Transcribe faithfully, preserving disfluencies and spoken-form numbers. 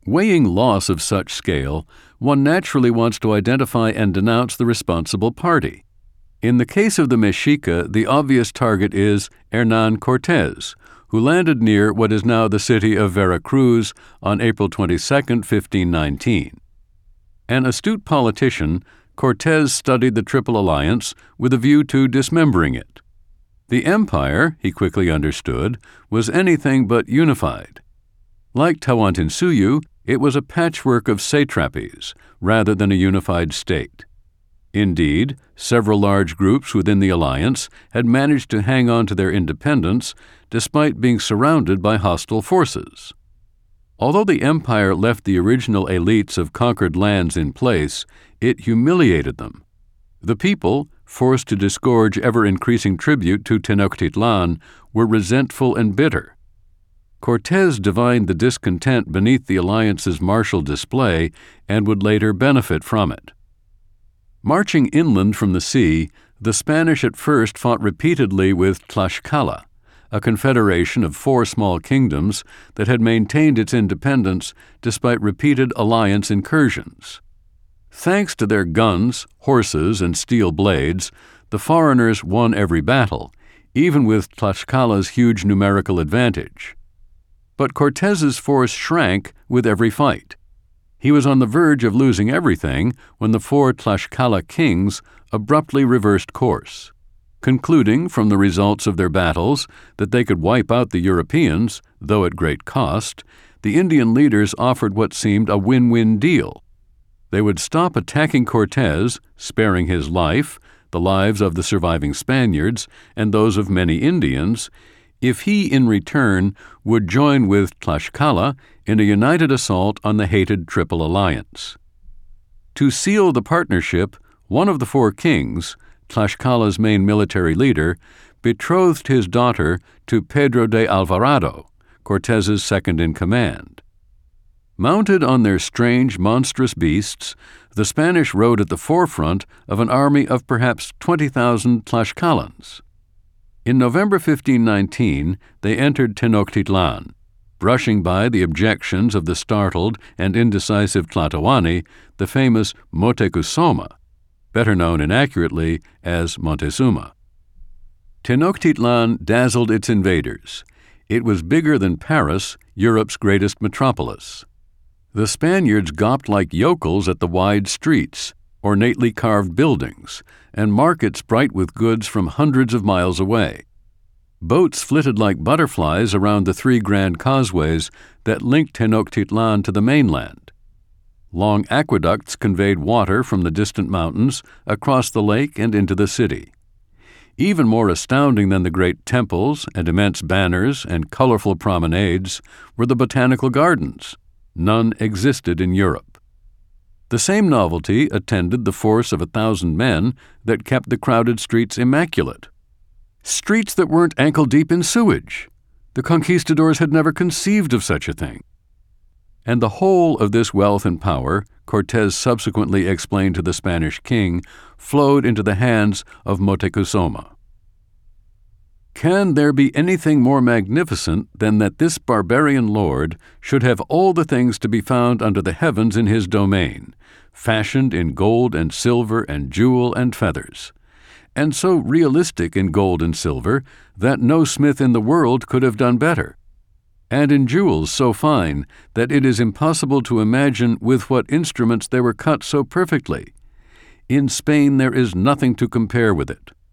Weighing loss of such scale, one naturally wants to identify and denounce the responsible party. In the case of the Mexica, the obvious target is Hernán Cortés, who landed near what is now the city of Veracruz on April twenty-second, fifteen nineteen. An astute politician, Cortés studied the Triple Alliance with a view to dismembering it. The empire, he quickly understood, was anything but unified. Like Tawantinsuyu, it was a patchwork of satrapies rather than a unified state. Indeed, several large groups within the alliance had managed to hang on to their independence despite being surrounded by hostile forces. Although the empire left the original elites of conquered lands in place, it humiliated them. The people, forced to disgorge ever-increasing tribute to Tenochtitlan, were resentful and bitter. Cortés divined the discontent beneath the alliance's martial display and would later benefit from it. Marching inland from the sea, the Spanish at first fought repeatedly with Tlaxcala, a confederation of four small kingdoms that had maintained its independence despite repeated alliance incursions. Thanks to their guns, horses, and steel blades, the foreigners won every battle, even with Tlaxcala's huge numerical advantage. But Cortés's force shrank with every fight. He was on the verge of losing everything when the four Tlaxcala kings abruptly reversed course. Concluding from the results of their battles that they could wipe out the Europeans, though at great cost, the Indian leaders offered what seemed a win-win deal. They would stop attacking Cortés, sparing his life, the lives of the surviving Spaniards, and those of many Indians, if he, in return, would join with Tlaxcala in a united assault on the hated Triple Alliance. To seal the partnership, one of the four kings, Tlaxcala's main military leader, betrothed his daughter to Pedro de Alvarado, Cortés's second-in-command. Mounted on their strange, monstrous beasts, the Spanish rode at the forefront of an army of perhaps twenty thousand Tlaxcalans. In November fifteen nineteen, they entered Tenochtitlan, brushing by the objections of the startled and indecisive Tlatoani, the famous Motecuzoma, better known inaccurately as Montezuma. Tenochtitlan dazzled its invaders. It was bigger than Paris, Europe's greatest metropolis. The Spaniards gawped like yokels at the wide streets, ornately carved buildings, and markets bright with goods from hundreds of miles away. Boats flitted like butterflies around the three grand causeways that linked Tenochtitlan to the mainland. Long aqueducts conveyed water from the distant mountains across the lake and into the city. Even more astounding than the great temples and immense banners and colorful promenades were the botanical gardens. None existed in Europe. The same novelty attended the force of a thousand men that kept the crowded streets immaculate. Streets that weren't ankle-deep in sewage. The conquistadors had never conceived of such a thing. And the whole of this wealth and power, Cortés subsequently explained to the Spanish king, flowed into the hands of Motecuzoma. Can there be anything more magnificent than that this barbarian lord should have all the things to be found under the heavens in his domain, fashioned in gold and silver and jewel and feathers, and so realistic in gold and silver that no smith in the world could have done better, and in jewels so fine that it is impossible to imagine with what instruments they were cut so perfectly? In Spain there is nothing to compare with it.